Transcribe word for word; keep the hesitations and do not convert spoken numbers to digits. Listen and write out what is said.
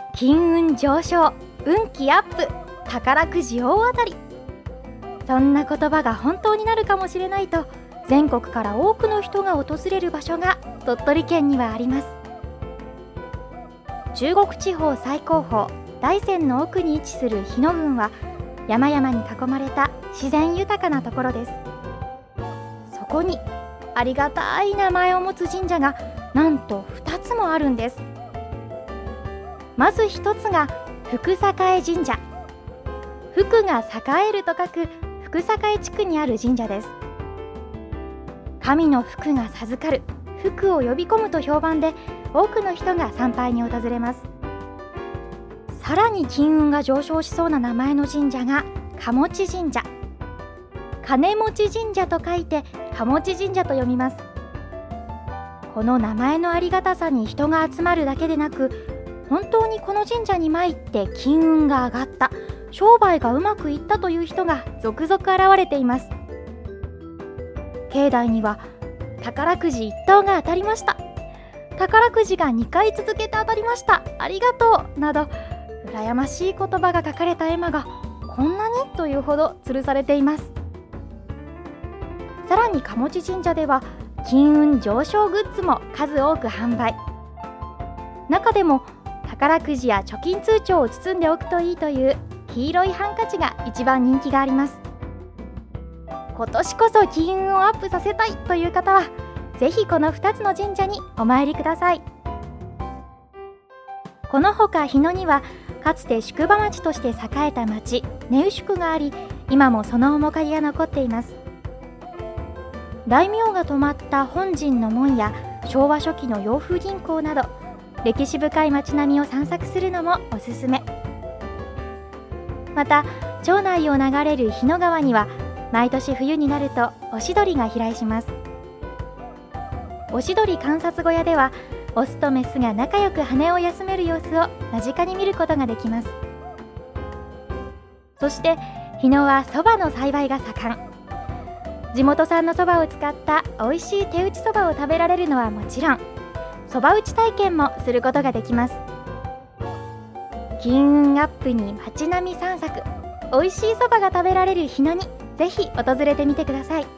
金運上昇、運気アップ、宝くじ大当たり、そんな言葉が本当になるかもしれないと全国から多くの人が訪れる場所が鳥取県にはあります。中国地方最高峰大山の奥に位置する日野郡は山々に囲まれた自然豊かなところです。そこにありがたい名前を持つ神社がなんとふたつもあるんです。まずひとつが福栄神社。福が栄えると書く福栄地区にある神社です。神の福が授かる、福を呼び込むと評判で多くの人が参拝に訪れます。さらに金運が上昇しそうな名前の神社が鴨持神社。金持ち神社と書いて鴨持神社と読みます。この名前のありがたさに人が集まるだけでなく、本当にこの神社に参って金運が上がった、商売がうまくいったという人が続々現れています。境内には宝くじいっ等が当たりました、宝くじがにかい続けて当たりました、ありがとうなど羨ましい言葉が書かれた絵馬がこんなにというほど吊るされています。さらに鴨持神社では金運上昇グッズも数多く販売。中でも宝くじや貯金通帳を包んでおくといいという黄色いハンカチが一番人気があります。今年こそ金運をアップさせたいという方はぜひこのふたつの神社にお参りください。このほか日野にはかつて宿場町として栄えた町根宇宿があり、今もその面影が残っています。大名が泊まった本陣の門や昭和初期の洋風銀行など歴史深い街並みを散策するのもおすすめ。また町内を流れる日野川には毎年冬になるとオシドリが飛来します。オシドリ観察小屋ではオスとメスが仲良く羽を休める様子を間近に見ることができます。そして日野はそばの栽培が盛ん。地元産のそばを使った美味しい手打ちそばを食べられるのはもちろん、そば打ち体験もすることができます。金運アップに街並み散策、美味しいそばが食べられる日野にぜひ訪れてみてください。